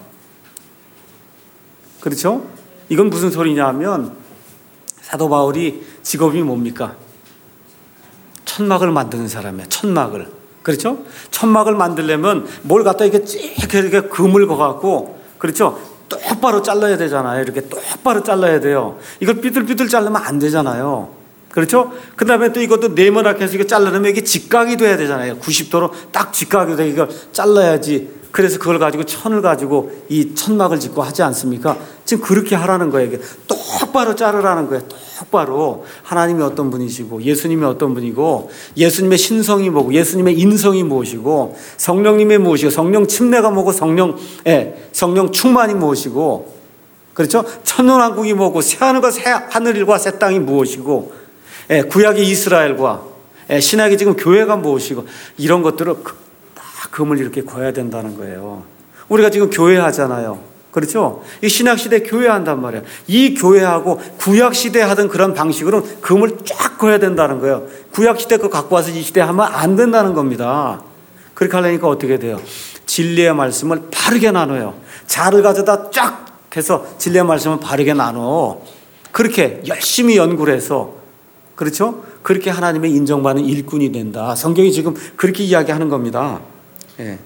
그렇죠? 이건 무슨 소리냐 하면 사도 바울이 직업이 뭡니까? 천막을 만드는 사람이에요. 천막을. 그렇죠? 천막을 만들려면 뭘 갖다 이렇게 금을 거갖고, 그렇죠? 똑바로 잘라야 되잖아요. 이렇게 똑바로 잘라야 돼요. 이걸 삐뚤삐뚤 자르면 안 되잖아요. 그렇죠? 그 다음에 또 이것도 네모나게 해서 이거 자르려면 이게 직각이 돼야 되잖아요. 90도로 딱 직각이 돼. 이걸 잘라야지. 그래서 그걸 가지고 천을 가지고 이 천막을 짓고 하지 않습니까? 지금 그렇게 하라는 거예요. 이게 똑바로 자르라는 거예요. 똑바로. 하나님이 어떤 분이시고 예수님이 어떤 분이고 예수님의 신성이 뭐고 예수님의 인성이 무엇이고 성령님의 무엇이고 성령 침례가 뭐고 성령 충만이 무엇이고, 그렇죠? 천년왕국이 뭐고 새하늘과 새하늘과 새 땅이 무엇이고 구약의 이스라엘과 신약의 지금 교회가 무엇이고, 이런 것들을 금을 이렇게 거야 된다는 거예요. 우리가 지금 교회하잖아요. 그렇죠? 이 신약시대 교회한단 말이에요. 이 교회하고 구약시대 하던 그런 방식으로는 금을 쫙 거야 된다는 거예요. 구약시대 거 갖고 와서 이 시대 하면 안 된다는 겁니다. 그렇게 하려니까 어떻게 돼요? 진리의 말씀을 바르게 나눠요. 자를 가져다 쫙 해서 진리의 말씀을 바르게 나눠. 그렇게 열심히 연구를 해서, 그렇죠? 그렇게 하나님의 인정받는 일꾼이 된다. 성경이 지금 그렇게 이야기하는 겁니다. 예.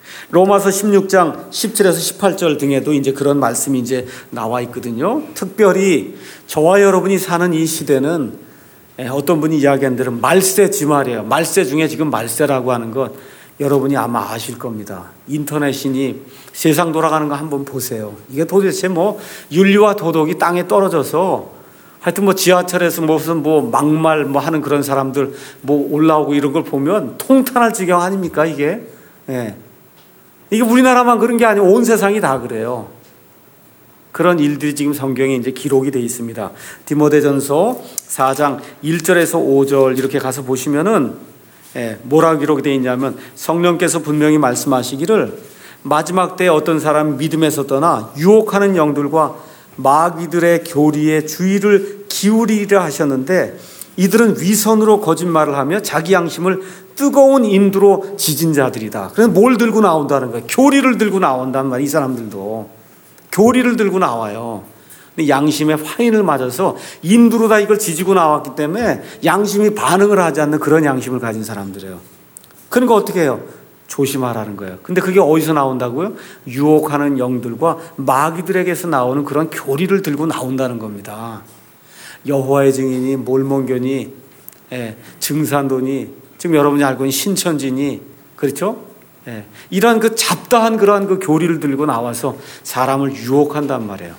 로마서 16장 17에서 18절 등에도 이제 그런 말씀이 이제 나와 있거든요. 특별히 저와 여러분이 사는 이 시대는 어떤 분이 이야기한 대로 말세지 말이에요. 말세 중에 지금 말세라고 하는 것 여러분이 아마 아실 겁니다. 인터넷이니 세상 돌아가는 거 한번 보세요. 이게 도대체 뭐 윤리와 도덕이 땅에 떨어져서 하여튼 뭐 지하철에서 무슨 뭐 막말 뭐 하는 그런 사람들 뭐 올라오고 이런 걸 보면 통탄할 지경 아닙니까 이게? 예. 이게 우리나라만 그런 게 아니고 온 세상이 다 그래요. 그런 일들이 지금 성경에 이제 기록이 되어 있습니다. 디모데전서 4장 1절에서 5절 이렇게 가서 보시면은 뭐라고 기록이 되어 있냐면 성령께서 분명히 말씀하시기를 마지막 때에 어떤 사람 믿음에서 떠나 유혹하는 영들과 마귀들의 교리에 주의를 기울이려 하셨는데 이들은 위선으로 거짓말을 하며 자기 양심을 뜨거운 인두로 지진 자들이다. 그래서 뭘 들고 나온다는 거예요? 교리를 들고 나온단 말이에요. 이 사람들도 교리를 들고 나와요. 근데 양심의 화인을 맞아서 인두로 다 이걸 지지고 나왔기 때문에 양심이 반응을 하지 않는 그런 양심을 가진 사람들이에요. 그러니까 어떻게 해요? 조심하라는 거예요. 근데 그게 어디서 나온다고요? 유혹하는 영들과 마귀들에게서 나오는 그런 교리를 들고 나온다는 겁니다. 여호와의 증인이, 몰몬교니, 증산도니, 지금 여러분이 알고 있는 신천지니, 그렇죠? 이러한 그 잡다한 그러한 그 교리를 들고 나와서 사람을 유혹한단 말이에요.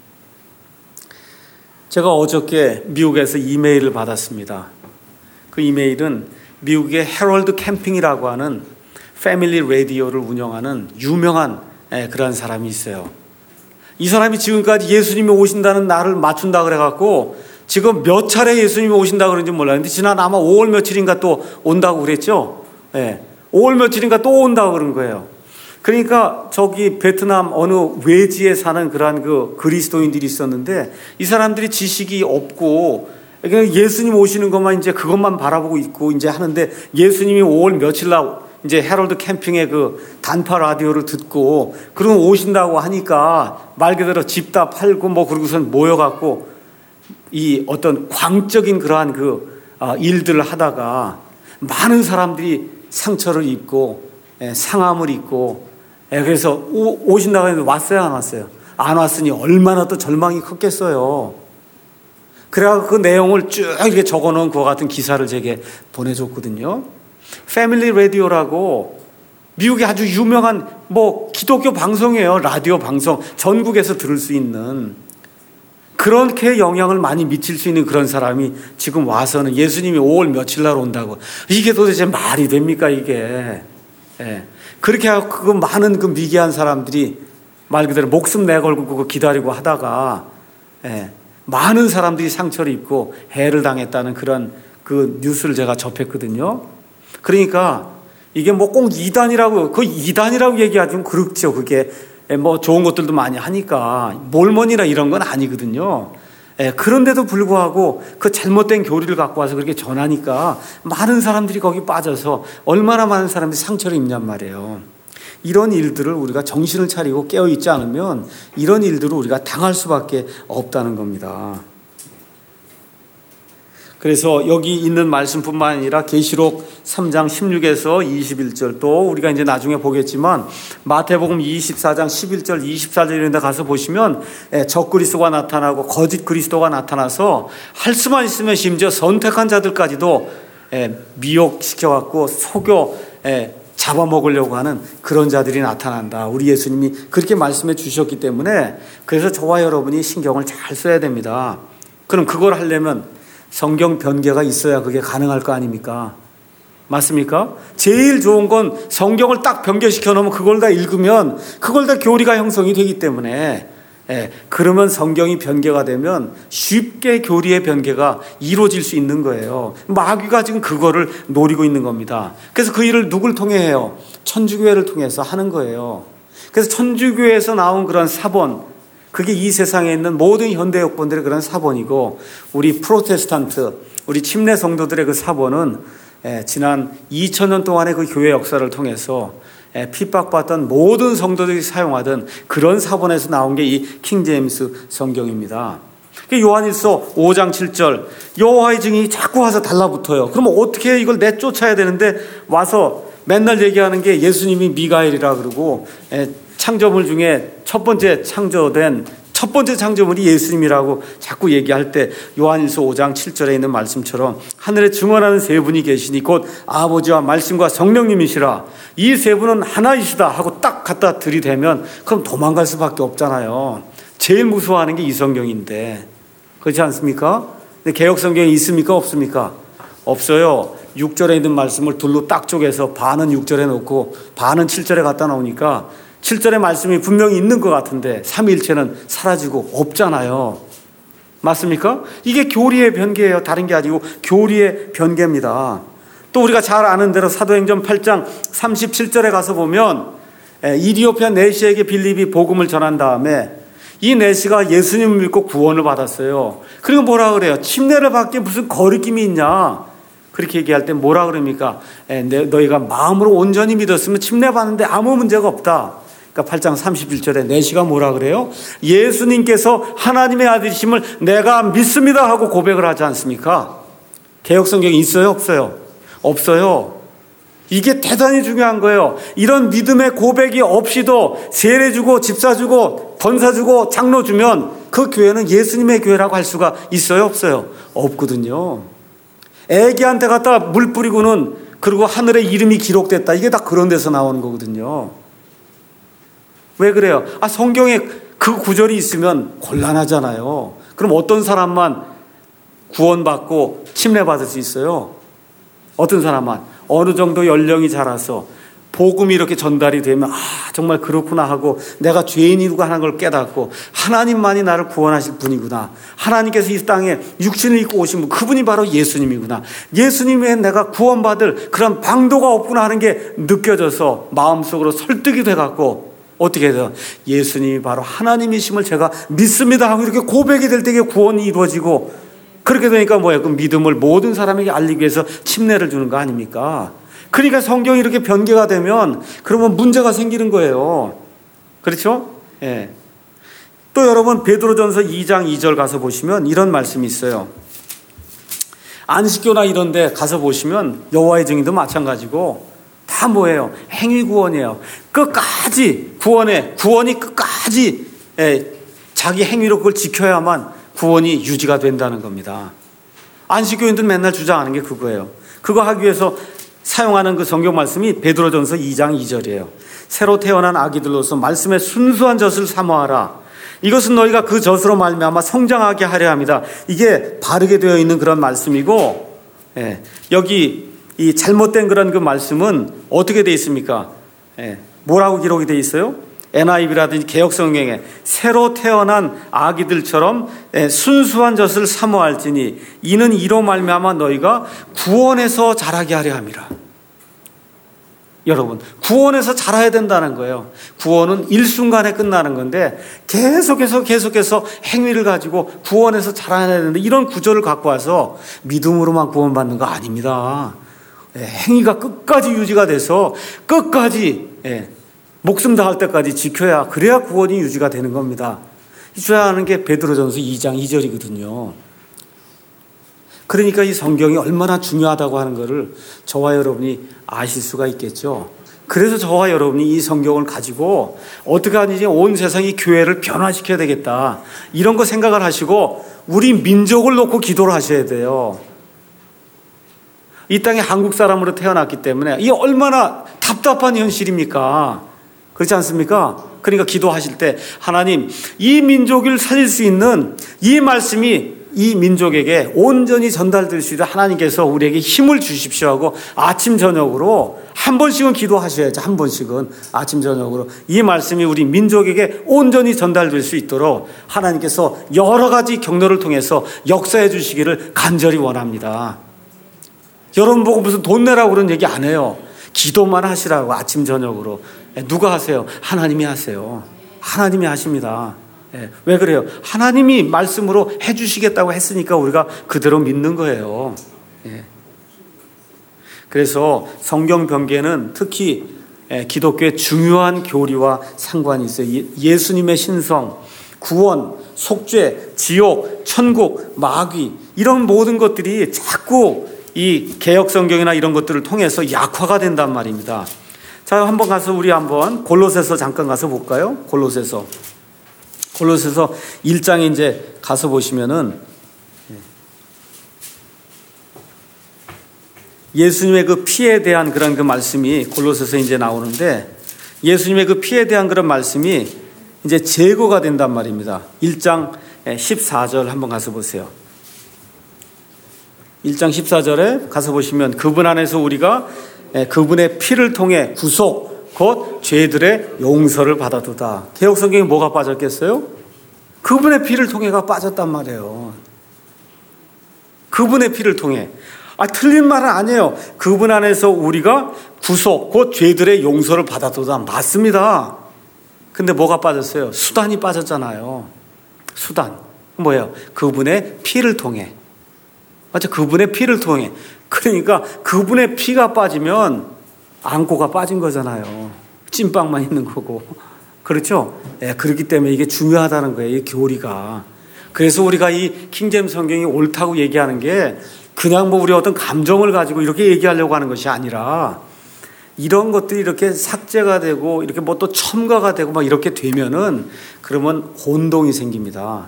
제가 어저께 미국에서 이메일을 받았습니다. 그 이메일은 미국의 헤럴드 캠핑이라고 하는 패밀리 라디오를 운영하는 유명한 그런 사람이 있어요. 이 사람이 지금까지 예수님이 오신다는 날을 맞춘다 그래갖고 지금 몇 차례 예수님이 오신다 그런지 몰라요. 근데 지난 아마 5월 며칠인가 또 온다고 그랬죠. 5월 며칠인가 또 온다고 그런 거예요. 그러니까 저기 베트남 어느 외지에 사는 그러한 그 그리스도인들이 있었는데 이 사람들이 지식이 없고 예수님 오시는 것만 이제 그것만 바라보고 있고 이제 하는데 예수님이 5월 며칠 날 이제 헤럴드 캠핑의 그 단파 라디오를 듣고 그러면 오신다고 하니까 말 그대로 집 다 팔고 뭐 그러고선 모여갖고 이 어떤 광적인 그러한 그 일들을 하다가 많은 사람들이 상처를 입고 상함을 입고 그래서 오신다고 했는데 왔어요 안 왔어요? 안 왔으니 얼마나 또 절망이 컸겠어요. 그래서 그 내용을 쭉 이렇게 적어놓은 그와 같은 기사를 제게 보내줬거든요. 패밀리 라디오라고 미국의 아주 유명한 뭐 기독교 방송이에요. 라디오 방송 전국에서 들을 수 있는 그렇게 영향을 많이 미칠 수 있는 그런 사람이 지금 와서는 예수님이 5월 며칠 날 온다고 이게 도대체 말이 됩니까 이게? 그렇게 하고 그 많은 그 미개한 사람들이 말 그대로 목숨 내걸고 그거 기다리고 하다가 많은 사람들이 상처를 입고 해를 당했다는 그런 그 뉴스를 제가 접했거든요. 그러니까 이게 뭐 꼭 이단이라고 그 이단이라고 얘기하지 좀 그렇죠. 그게 뭐 좋은 것들도 많이 하니까 몰몬이나 이런 건 아니거든요. 그런데도 불구하고 그 잘못된 교리를 갖고 와서 그렇게 전하니까 많은 사람들이 거기 빠져서 얼마나 많은 사람들이 상처를 입냔 말이에요. 이런 일들을 우리가 정신을 차리고 깨어있지 않으면 이런 일들을 우리가 당할 수밖에 없다는 겁니다. 그래서 여기 있는 말씀뿐만 아니라 계시록 3장 16에서 21절 또 우리가 이제 나중에 보겠지만 마태복음 24장 11절 24절 이런 데 가서 보시면 적그리스도가 나타나고 거짓 그리스도가 나타나서 할 수만 있으면 심지어 선택한 자들까지도 미혹시켜갖고 속여 잡아먹으려고 하는 그런 자들이 나타난다. 우리 예수님이 그렇게 말씀해 주셨기 때문에 그래서 저와 여러분이 신경을 잘 써야 됩니다. 그럼 그걸 하려면 성경 변개가 있어야 그게 가능할 거 아닙니까? 맞습니까? 제일 좋은 건 성경을 딱 변개시켜 놓으면 그걸 다 읽으면 그걸 다 교리가 형성이 되기 때문에 그러면 성경이 변개가 되면 쉽게 교리의 변개가 이루어질 수 있는 거예요. 마귀가 지금 그거를 노리고 있는 겁니다. 그래서 그 일을 누굴 통해 해요? 천주교회를 통해서 하는 거예요. 그래서 천주교회에서 나온 그런 사본 그게 이 세상에 있는 모든 현대 역본들의 그런 사본이고 우리 프로테스탄트, 우리 침례 성도들의 그 사본은 지난 2000년 동안의 그 교회 역사를 통해서 핍박받던 모든 성도들이 사용하던 그런 사본에서 나온 게 이 킹제임스 성경입니다. 요한일서 5장 7절 여호와의 증인이 자꾸 와서 달라붙어요. 그러면 어떻게 이걸 내쫓아야 되는데 와서 맨날 얘기하는 게 예수님이 미가엘이라 그러고 창조물 중에 첫 번째 창조물이 예수님이라고 자꾸 얘기할 때 요한일서 5장 7절에 있는 말씀처럼 하늘에 증언하는 세 분이 계시니 곧 아버지와 말씀과 성령님이시라. 이 세 분은 하나이시다 하고 딱 갖다 들이대면 그럼 도망갈 수밖에 없잖아요. 제일 무서워하는 게 이 성경인데 그렇지 않습니까? 근데 개역 성경에 있습니까? 없습니까? 없어요. 6절에 있는 말씀을 둘로 딱 쪼개서 반은 6절에 놓고 반은 7절에 갖다 놓으니까 7절의 말씀이 분명히 있는 것 같은데 삼위일체는 사라지고 없잖아요. 맞습니까? 이게 교리의 변개예요. 다른 게 아니고 교리의 변개입니다. 또 우리가 잘 아는 대로 사도행전 8장 37절에 가서 보면 이디오피아 내시에게 빌립이 복음을 전한 다음에 이 내시가 예수님을 믿고 구원을 받았어요. 그리고 뭐라 그래요? 침례를 받기에 무슨 거리낌이 있냐? 그렇게 얘기할 때 뭐라 그럽니까? 너희가 마음으로 온전히 믿었으면 침례 받는데 아무 문제가 없다. 그러니까 8장 31절에 내시가 뭐라 그래요? 예수님께서 하나님의 아들이심을 내가 믿습니다 하고 고백을 하지 않습니까? 개역성경이 있어요? 없어요? 없어요. 이게 대단히 중요한 거예요. 이런 믿음의 고백이 없이도 세례 주고 집사 주고 권사 주고 장로 주면 그 교회는 예수님의 교회라고 할 수가 있어요? 없어요? 없거든요. 애기한테 갖다 물 뿌리고는 그리고 하늘에 이름이 기록됐다. 이게 다 그런 데서 나오는 거거든요. 왜 그래요? 성경에 그 구절이 있으면 곤란하잖아요. 그럼 어떤 사람만 구원받고 침례받을 수 있어요? 어떤 사람만 어느 정도 연령이 자라서 복음이 이렇게 전달이 되면 정말 그렇구나 하고 내가 죄인이고 하는 걸 깨닫고 하나님만이 나를 구원하실 분이구나. 하나님께서 이 땅에 육신을 입고 오신 분 그분이 바로 예수님이구나. 예수님에 내가 구원받을 그런 방도가 없구나 하는 게 느껴져서 마음속으로 설득이 돼갖고 어떻게 해서 예수님이 바로 하나님이심을 제가 믿습니다 하고 이렇게 고백이 될 때 구원이 이루어지고 그렇게 되니까 뭐예요? 그 믿음을 모든 사람에게 알리기 위해서 침례를 주는 거 아닙니까? 그러니까 성경이 이렇게 변개가 되면 그러면 문제가 생기는 거예요. 그렇죠? 예. 또 여러분 베드로전서 2장 2절 가서 보시면 이런 말씀이 있어요. 안식교나 이런 데 가서 보시면 여호와의 증인도 마찬가지고 다 뭐예요? 행위 구원이에요. 끝까지 구원이 끝까지 자기 행위로 그걸 지켜야만 구원이 유지가 된다는 겁니다. 안식교인들은 맨날 주장하는 게 그거예요. 그거 하기 위해서 사용하는 그 성경 말씀이 베드로전서 2장 2절이에요. 새로 태어난 아기들로서 말씀의 순수한 젖을 사모하라. 이것은 너희가 그 젖으로 말미암아 성장하게 하려 합니다. 이게 바르게 되어 있는 그런 말씀이고 여기 이 잘못된 그런 그 말씀은 어떻게 되어 있습니까? 뭐라고 기록이 되어 있어요? NIV라든지 개역성경에 새로 태어난 아기들처럼 순수한 젖을 사모할지니 이는 이로 말미암아 너희가 구원에서 자라게 하려 함이라. 여러분 구원에서 자라야 된다는 거예요. 구원은 일순간에 끝나는 건데 계속해서 행위를 가지고 구원에서 자라야 되는데 이런 구절을 갖고 와서 믿음으로만 구원받는 거 아닙니다. 행위가 끝까지 유지가 돼서 끝까지 목숨 다할 때까지 지켜야 그래야 구원이 유지가 되는 겁니다. 줘야 하는 게 베드로전서 2장 2절이거든요. 그러니까 이 성경이 얼마나 중요하다고 하는 것을 저와 여러분이 아실 수가 있겠죠. 그래서 저와 여러분이 이 성경을 가지고 어떻게 하는지 온 세상이 교회를 변화시켜야 되겠다. 이런 거 생각을 하시고 우리 민족을 놓고 기도를 하셔야 돼요. 이 땅에 한국 사람으로 태어났기 때문에 이게 얼마나 답답한 현실입니까? 그렇지 않습니까? 그러니까 기도하실 때 하나님 이 민족을 살릴 수 있는 이 말씀이 이 민족에게 온전히 전달될 수 있도록 하나님께서 우리에게 힘을 주십시오 하고 아침 저녁으로 한 번씩은 기도하셔야죠. 한 번씩은 아침 저녁으로 이 말씀이 우리 민족에게 온전히 전달될 수 있도록 하나님께서 여러 가지 경로를 통해서 역사해 주시기를 간절히 원합니다. 여러분 보고 무슨 돈 내라고 그런 얘기 안 해요. 기도만 하시라고 아침 저녁으로. 누가 하세요? 하나님이 하세요. 하나님이 하십니다. 왜 그래요? 하나님이 말씀으로 해주시겠다고 했으니까 우리가 그대로 믿는 거예요. 그래서 성경 변개는 특히 기독교의 중요한 교리와 상관이 있어요. 예수님의 신성, 구원, 속죄, 지옥, 천국, 마귀 이런 모든 것들이 자꾸 이 개역 성경이나 이런 것들을 통해서 약화가 된단 말입니다. 자, 한번 가서 우리 한번 골로새서 잠깐 가서 볼까요? 골로새서 1장에 이제 가서 보시면은 예수님의 그 피에 대한 그런 그 말씀이 골로새서 이제 나오는데, 예수님의 그 피에 대한 그런 말씀이 이제 제거가 된단 말입니다. 1장 14절 한번 가서 보세요. 1장 14절에 가서 보시면 그분 안에서 우리가 그분의 피를 통해 구속 곧 죄들의 용서를 받아두다. 개역성경에 뭐가 빠졌겠어요? 그분의 피를 통해가 빠졌단 말이에요. 그분의 피를 통해. 틀린 말은 아니에요. 그분 안에서 우리가 구속 곧 죄들의 용서를 받아두다. 맞습니다. 근데 뭐가 빠졌어요? 수단이 빠졌잖아요. 수단 뭐예요? 그분의 피를 통해. 맞죠? 그분의 피를 통해. 그러니까 그분의 피가 빠지면 안고가 빠진 거잖아요. 찐빵만 있는 거고. 그렇죠? 그렇기 때문에 이게 중요하다는 거예요. 이 교리가. 그래서 우리가 이 킹제임스 성경이 옳다고 얘기하는 게 그냥 뭐 우리 어떤 감정을 가지고 이렇게 얘기하려고 하는 것이 아니라, 이런 것들이 이렇게 삭제가 되고 이렇게 뭐 또 첨가가 되고 막 이렇게 되면은 그러면 혼동이 생깁니다.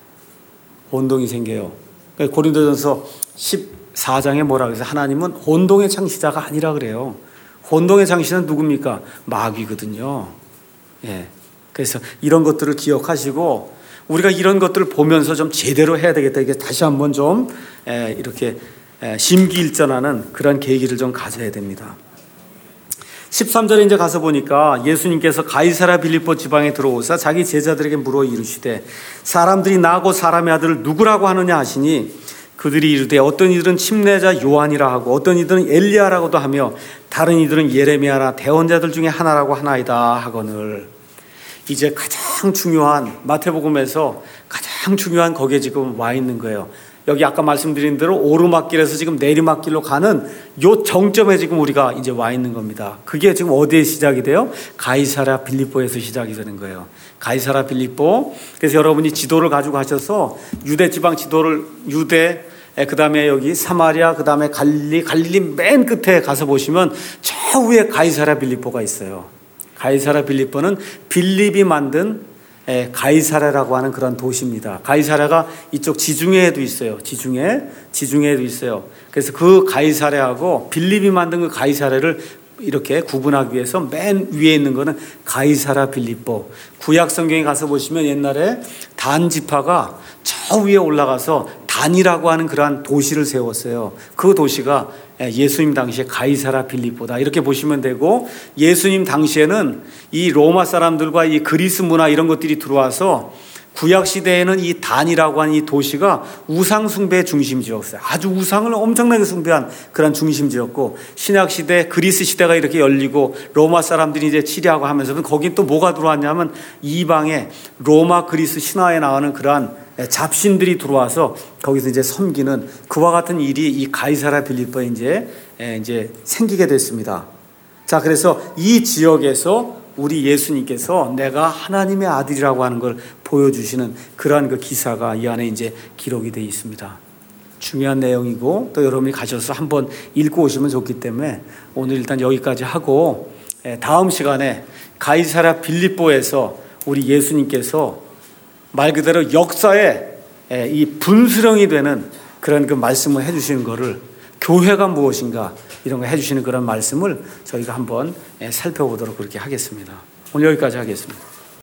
혼동이 생겨요. 고린도전서 14장에 뭐라 그래서 하나님은 혼동의 창시자가 아니라 그래요. 혼동의 창시자는 누굽니까? 마귀거든요. 그래서 이런 것들을 기억하시고 우리가 이런 것들을 보면서 좀 제대로 해야 되겠다. 이게 다시 한번 좀 이렇게 심기일전하는 그런 계기를 좀 가져야 됩니다. 13절에 이제 가서 보니까 예수님께서 가이사랴 빌립보 지방에 들어오사 자기 제자들에게 물어 이르시되 사람들이 나고 사람의 아들을 누구라고 하느냐 하시니 그들이 이르되 어떤 이들은 침례자 요한이라 하고 어떤 이들은 엘리야라고도 하며 다른 이들은 예레미야나 대언자들 중에 하나라고 하나이다 하거늘. 이제 가장 중요한 마태복음에서 가장 중요한 거기에 지금 와 있는 거예요. 여기 아까 말씀드린 대로 오르막길에서 지금 내리막길로 가는 요 정점에 지금 우리가 이제 와 있는 겁니다. 그게 지금 어디에 시작이 돼요? 가이사랴 빌립보에서 시작이 되는 거예요. 가이사랴 빌립보. 그래서 여러분이 지도를 가지고 가셔서 유대 지방 지도를 그 다음에 여기 사마리아, 그 다음에 갈릴리 맨 끝에 가서 보시면 저 위에 가이사랴 빌립보가 있어요. 가이사랴 빌립보는 빌립이 만든 가이사랴라고 하는 그런 도시입니다. 가이사랴가 이쪽 지중해에도 있어요. 지중해에도 있어요. 그래서 그 가이사랴하고 빌립이 만든 그 가이사랴를 이렇게 구분하기 위해서 맨 위에 있는 거는 가이사랴 빌립보. 구약 성경에 가서 보시면 옛날에 단 지파가 저 위에 올라가서 단이라고 하는 그러한 도시를 세웠어요. 그 도시가 예수님 당시에 가이사랴 빌립보다 이렇게 보시면 되고, 예수님 당시에는 이 로마 사람들과 이 그리스 문화 이런 것들이 들어와서 구약 시대에는 이 단이라고 하는 이 도시가 우상 숭배의 중심지였어요. 아주 우상을 엄청나게 숭배한 그런 중심지였고, 신약 시대 그리스 시대가 이렇게 열리고 로마 사람들이 이제 치리하고 하면서 거긴 또 뭐가 들어왔냐면 이방의 로마 그리스 신화에 나오는 그러한 잡신들이 들어와서 거기서 이제 섬기는 그와 같은 일이 이 가이사랴 빌립보에 이제 생기게 됐습니다. 자, 그래서 이 지역에서 우리 예수님께서 내가 하나님의 아들이라고 하는 걸 보여주시는 그러한 그 기사가 이 안에 이제 기록이 되어 있습니다. 중요한 내용이고 또 여러분이 가셔서 한번 읽고 오시면 좋기 때문에 오늘 일단 여기까지 하고, 다음 시간에 가이사랴 빌립보에서 우리 예수님께서 말 그대로 역사에 이 분수령이 되는 그런 그 말씀을 해주시는 거를, 교회가 무엇인가 이런 거 해주시는 그런 말씀을 저희가 한번 살펴보도록 그렇게 하겠습니다. 오늘 여기까지 하겠습니다.